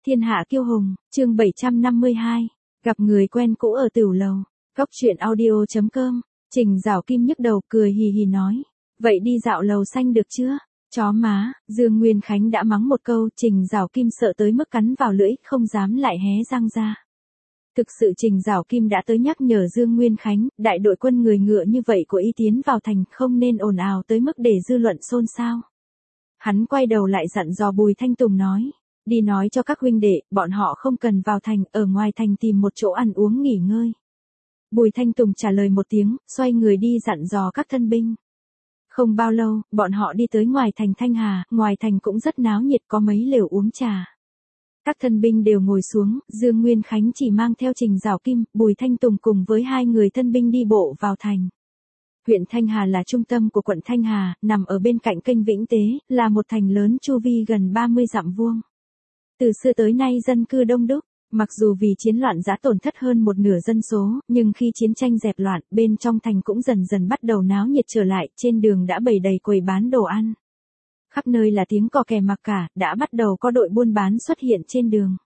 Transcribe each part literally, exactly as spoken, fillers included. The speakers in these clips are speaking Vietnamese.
Thiên hạ kiêu hùng, chương bảy trăm năm mươi hai, gặp người quen cũ ở tửu lầu. Góc truyện audio chấm com, Trình Giảo Kim nhức đầu cười hì hì nói. Vậy đi dạo lầu xanh được chưa? Chó má, Dương Nguyên Khánh đã mắng một câu, Trình Giảo Kim sợ tới mức cắn vào lưỡi, không dám lại hé răng ra. Thực sự Trình Giảo Kim đã tới nhắc nhở Dương Nguyên Khánh, đại đội quân người ngựa như vậy của y tiến vào thành không nên ồn ào tới mức để dư luận xôn xao. Hắn quay đầu lại dặn dò Bùi Thanh Tùng nói. Đi nói cho các huynh đệ, bọn họ không cần vào thành, ở ngoài thành tìm một chỗ ăn uống nghỉ ngơi. Bùi Thanh Tùng trả lời một tiếng, xoay người đi dặn dò các thân binh. Không bao lâu, bọn họ đi tới ngoài thành Thanh Hà, ngoài thành cũng rất náo nhiệt, có mấy lều uống trà. Các thân binh đều ngồi xuống, Dương Nguyên Khánh chỉ mang theo Trình Giảo Kim, Bùi Thanh Tùng cùng với hai người thân binh đi bộ vào thành. Huyện Thanh Hà là trung tâm của quận Thanh Hà, nằm ở bên cạnh kênh Vĩnh Tế, là một thành lớn chu vi gần ba mươi dặm vuông. Từ xưa tới nay dân cư đông đúc, mặc dù vì chiến loạn đã tổn thất hơn một nửa dân số, nhưng khi chiến tranh dẹp loạn, bên trong thành cũng dần dần bắt đầu náo nhiệt trở lại, trên đường đã bày đầy quầy bán đồ ăn. Khắp nơi là tiếng cò kè mặc cả, đã bắt đầu có đội buôn bán xuất hiện trên đường.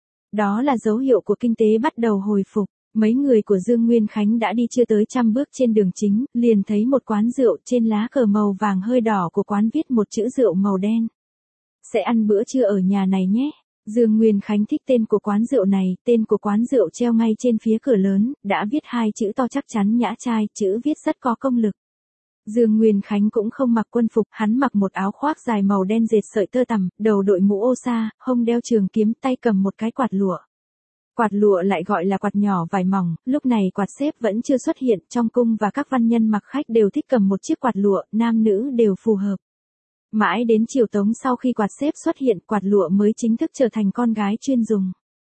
Đó là dấu hiệu của kinh tế bắt đầu hồi phục. Mấy người của Dương Nguyên Khánh đã đi chưa tới trăm bước trên đường chính, liền thấy một quán rượu, trên lá cờ màu vàng hơi đỏ của quán viết một chữ rượu màu đen. Sẽ ăn bữa trưa ở nhà này nhé. Dương Nguyên Khánh thích tên của quán rượu này, tên của quán rượu treo ngay trên phía cửa lớn, đã viết hai chữ to chắc chắn nhã trai, chữ viết rất có công lực. Dương Nguyên Khánh cũng không mặc quân phục, hắn mặc một áo khoác dài màu đen dệt sợi tơ tằm, đầu đội mũ ô sa, hông đeo trường kiếm, tay cầm một cái quạt lụa. Quạt lụa lại gọi là quạt nhỏ vải mỏng, lúc này quạt xếp vẫn chưa xuất hiện, trong cung và các văn nhân mặc khách đều thích cầm một chiếc quạt lụa, nam nữ đều phù hợp. Mãi đến triều Tống sau khi quạt xếp xuất hiện, quạt lụa mới chính thức trở thành con gái chuyên dùng.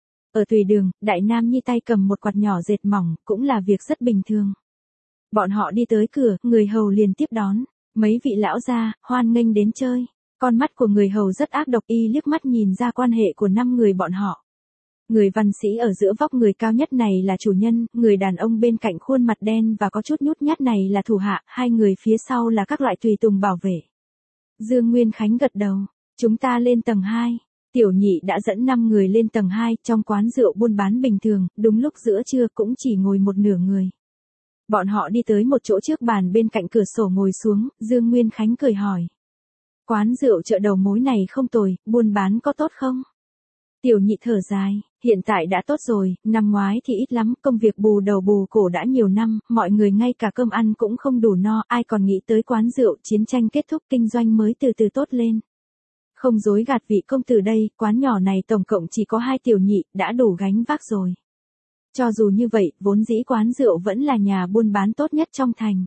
Ở tùy đường, đại nam nhi tay cầm một quạt nhỏ dệt mỏng, cũng là việc rất bình thường. Bọn họ đi tới cửa, người hầu liền tiếp đón. Mấy vị lão gia, hoan nghênh đến chơi. Con mắt của người hầu rất ác độc, y liếc mắt nhìn ra quan hệ của năm người bọn họ. Người văn sĩ ở giữa vóc người cao nhất này là chủ nhân, người đàn ông bên cạnh khuôn mặt đen và có chút nhút nhát này là thủ hạ, hai người phía sau là các loại tùy tùng bảo vệ. Dương Nguyên Khánh gật đầu, chúng ta lên tầng hai. Tiểu nhị đã dẫn năm người lên tầng hai, trong quán rượu buôn bán bình thường, đúng lúc giữa trưa cũng chỉ ngồi một nửa người. Bọn họ đi tới một chỗ trước bàn bên cạnh cửa sổ ngồi xuống, Dương Nguyên Khánh cười hỏi. Quán rượu chợ đầu mối này không tồi, buôn bán có tốt không? Tiểu nhị thở dài, hiện tại đã tốt rồi, năm ngoái thì ít lắm, công việc bù đầu bù cổ đã nhiều năm, mọi người ngay cả cơm ăn cũng không đủ no, ai còn nghĩ tới quán rượu, chiến tranh kết thúc kinh doanh mới từ từ tốt lên. Không dối gạt vị công tử đây, quán nhỏ này tổng cộng chỉ có hai tiểu nhị, đã đủ gánh vác rồi. Cho dù như vậy, vốn dĩ quán rượu vẫn là nhà buôn bán tốt nhất trong thành.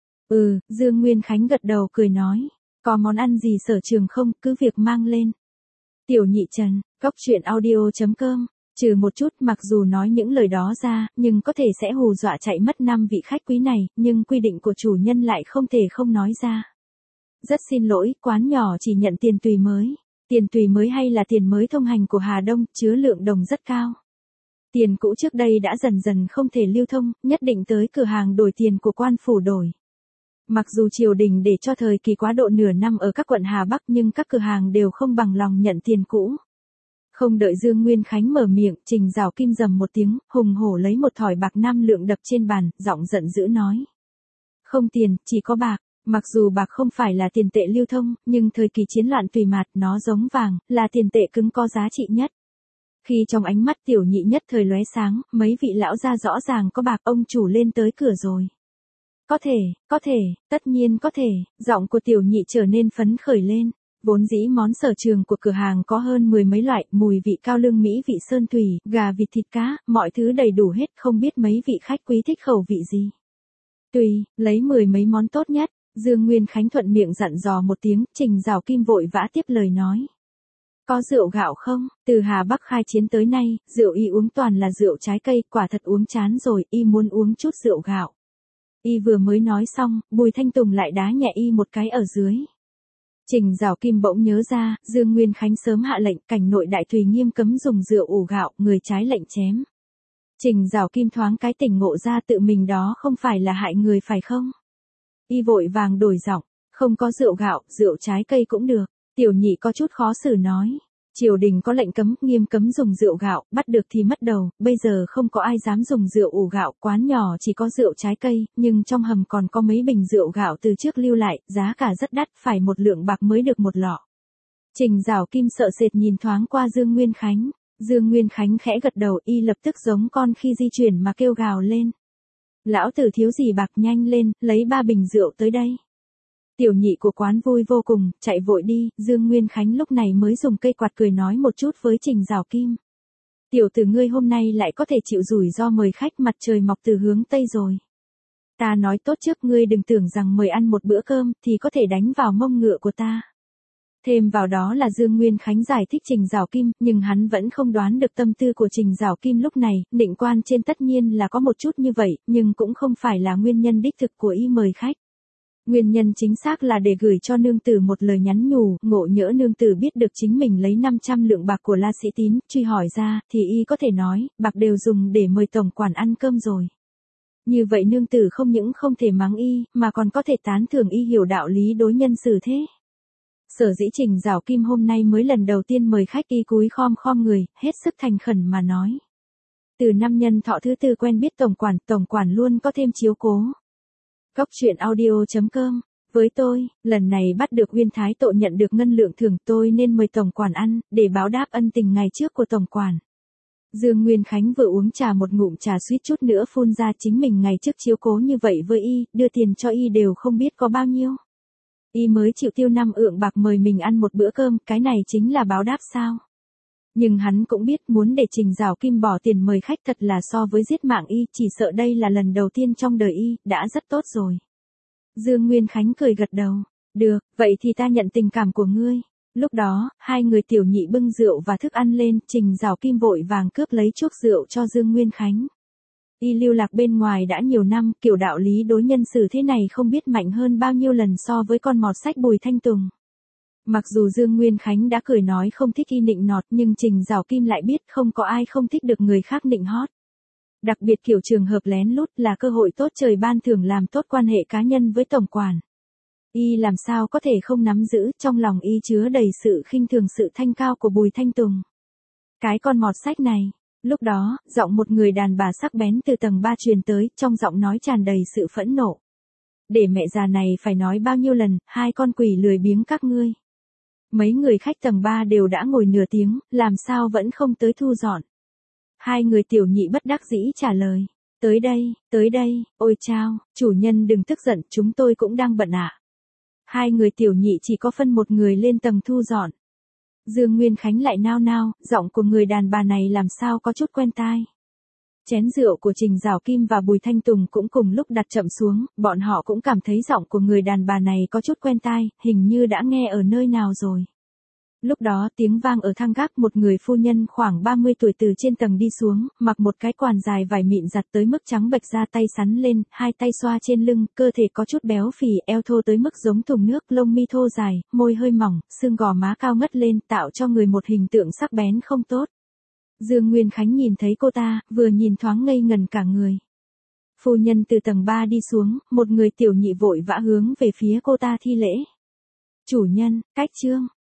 Ừ, Dương Nguyên Khánh gật đầu cười nói, có món ăn gì sở trường không, cứ việc mang lên. Tiểu nhị Trần, góc truyện audio chấm com, trừ một chút mặc dù nói những lời đó ra, nhưng có thể sẽ hù dọa chạy mất năm vị khách quý này, nhưng quy định của chủ nhân lại không thể không nói ra. Rất xin lỗi, quán nhỏ chỉ nhận tiền tùy mới. Tiền tùy mới hay là tiền mới thông hành của Hà Đông, chứa lượng đồng rất cao. Tiền cũ trước đây đã dần dần không thể lưu thông, nhất định tới cửa hàng đổi tiền của quan phủ đổi. Mặc dù triều đình để cho thời kỳ quá độ nửa năm ở các quận Hà Bắc nhưng các cửa hàng đều không bằng lòng nhận tiền cũ. Không đợi Dương Nguyên Khánh mở miệng, Trình Giảo Kim rầm một tiếng, hùng hổ lấy một thỏi bạc năm lượng đập trên bàn, giọng giận dữ nói. Không tiền, chỉ có bạc. Mặc dù bạc không phải là tiền tệ lưu thông, nhưng thời kỳ chiến loạn tùy mạt nó giống vàng, là tiền tệ cứng có giá trị nhất. Khi trong ánh mắt tiểu nhị nhất thời lóe sáng, mấy vị lão gia rõ ràng có bạc, ông chủ lên tới cửa rồi. Có thể, có thể, tất nhiên có thể, giọng của tiểu nhị trở nên phấn khởi lên. Vốn dĩ món sở trường của cửa hàng có hơn mười mấy loại, mùi vị cao lương mỹ vị sơn thủy, gà vịt thịt cá, mọi thứ đầy đủ hết, không biết mấy vị khách quý thích khẩu vị gì. Tùy, lấy mười mấy món tốt nhất. Dương Nguyên Khánh thuận miệng dặn dò một tiếng, Trình Giảo Kim vội vã tiếp lời nói. Có rượu gạo không? Từ Hà Bắc khai chiến tới nay, rượu y uống toàn là rượu trái cây, quả thật uống chán rồi, y muốn uống chút rượu gạo. Y vừa mới nói xong, Bùi Thanh Tùng lại đá nhẹ y một cái ở dưới. Trình Giảo Kim bỗng nhớ ra, Dương Nguyên Khánh sớm hạ lệnh, cảnh nội đại tùy nghiêm cấm dùng rượu ủ gạo, người trái lệnh chém. Trình Giảo Kim thoáng cái tỉnh ngộ ra tự mình đó không phải là hại người phải không? Y vội vàng đổi giọng, không có rượu gạo, rượu trái cây cũng được. Tiểu nhị có chút khó xử nói. Triều đình có lệnh cấm, nghiêm cấm dùng rượu gạo, bắt được thì mất đầu, bây giờ không có ai dám dùng rượu ủ gạo, quán nhỏ chỉ có rượu trái cây, nhưng trong hầm còn có mấy bình rượu gạo từ trước lưu lại, giá cả rất đắt, phải một lượng bạc mới được một lọ. Trình Giảo Kim sợ sệt nhìn thoáng qua Dương Nguyên Khánh, Dương Nguyên Khánh khẽ gật đầu, y lập tức giống con khi di chuyển mà kêu gào lên. Lão tử thiếu gì bạc, nhanh lên, lấy ba bình rượu tới đây. Tiểu nhị của quán vui vô cùng, chạy vội đi, Dương Nguyên Khánh lúc này mới dùng cây quạt cười nói một chút với Trình Giảo Kim. Tiểu tử ngươi hôm nay lại có thể chịu rủi ro mời khách, mặt trời mọc từ hướng Tây rồi. Ta nói tốt trước, ngươi đừng tưởng rằng mời ăn một bữa cơm thì có thể đánh vào mông ngựa của ta. Thêm vào đó là Dương Nguyên Khánh giải thích Trình Giảo Kim, nhưng hắn vẫn không đoán được tâm tư của Trình Giảo Kim lúc này, định quan trên tất nhiên là có một chút như vậy, nhưng cũng không phải là nguyên nhân đích thực của y mời khách. Nguyên nhân chính xác là để gửi cho nương tử một lời nhắn nhủ, ngộ nhỡ nương tử biết được chính mình lấy năm trăm lượng bạc của La Sĩ Tín, truy hỏi ra, thì y có thể nói, bạc đều dùng để mời tổng quản ăn cơm rồi. Như vậy nương tử không những không thể mắng y, mà còn có thể tán thưởng y hiểu đạo lý đối nhân xử thế. Sở dĩ Trình Giảo Kim hôm nay mới lần đầu tiên mời khách, y cúi khom khom người, hết sức thành khẩn mà nói. Từ năm nhân thọ thứ tư quen biết tổng quản, tổng quản luôn có thêm chiếu cố. Cóc truyện audio chấm com. Với tôi, lần này bắt được Uyên Thái Tội nhận được ngân lượng thưởng, tôi nên mời tổng quản ăn, để báo đáp ân tình ngày trước của tổng quản. Dương Nguyên Khánh vừa uống trà một ngụm trà suýt chút nữa phun ra, chính mình ngày trước chiếu cố như vậy với y, đưa tiền cho y đều không biết có bao nhiêu. Y mới chịu tiêu năm ượng bạc mời mình ăn một bữa cơm, cái này chính là báo đáp sao? Nhưng hắn cũng biết muốn để Trình Giảo Kim bỏ tiền mời khách thật là so với giết mạng y, chỉ sợ đây là lần đầu tiên trong đời y, đã rất tốt rồi. Dương Nguyên Khánh cười gật đầu, được, vậy thì ta nhận tình cảm của ngươi. Lúc đó, hai người tiểu nhị bưng rượu và thức ăn lên, Trình Giảo Kim vội vàng cướp lấy chuốc rượu cho Dương Nguyên Khánh. Y lưu lạc bên ngoài đã nhiều năm, kiểu đạo lý đối nhân xử thế này không biết mạnh hơn bao nhiêu lần so với con mọt sách Bùi Thanh Tùng. Mặc dù Dương Nguyên Khánh đã cười nói không thích y nịnh nọt, nhưng Trình Giảo Kim lại biết không có ai không thích được người khác nịnh hót. Đặc biệt kiểu trường hợp lén lút là cơ hội tốt trời ban thưởng làm tốt quan hệ cá nhân với tổng quản. Y làm sao có thể không nắm giữ, trong lòng y chứa đầy sự khinh thường sự thanh cao của Bùi Thanh Tùng. Cái con mọt sách này. Lúc đó, giọng một người đàn bà sắc bén từ tầng ba truyền tới, trong giọng nói tràn đầy sự phẫn nộ. Để mẹ già này phải nói bao nhiêu lần, hai con quỷ lười biếng các ngươi. Mấy người khách tầng ba đều đã ngồi nửa tiếng, làm sao vẫn không tới thu dọn. Hai người tiểu nhị bất đắc dĩ trả lời. Tới đây, tới đây, ôi chao, chủ nhân đừng tức giận, chúng tôi cũng đang bận ạ. Hai người tiểu nhị chỉ có phân một người lên tầng thu dọn. Dương Nguyên Khánh lại nao nao, giọng của người đàn bà này làm sao có chút quen tai. Chén rượu của Trình Giảo Kim và Bùi Thanh Tùng cũng cùng lúc đặt chậm xuống, bọn họ cũng cảm thấy giọng của người đàn bà này có chút quen tai, hình như đã nghe ở nơi nào rồi. Lúc đó tiếng vang ở thang gác, một người phu nhân khoảng ba mươi tuổi từ trên tầng đi xuống, mặc một cái quàn dài vải mịn giặt tới mức trắng bệch da, tay sắn lên, hai tay xoa trên lưng, cơ thể có chút béo phì, eo thô tới mức giống thùng nước, lông mi thô dài, môi hơi mỏng, xương gò má cao ngất lên, tạo cho người một hình tượng sắc bén không tốt. Dương Nguyên Khánh nhìn thấy cô ta, vừa nhìn thoáng ngây ngần cả người. Phu nhân từ tầng ba đi xuống, một người tiểu nhị vội vã hướng về phía cô ta thi lễ. Chủ nhân, cách trương.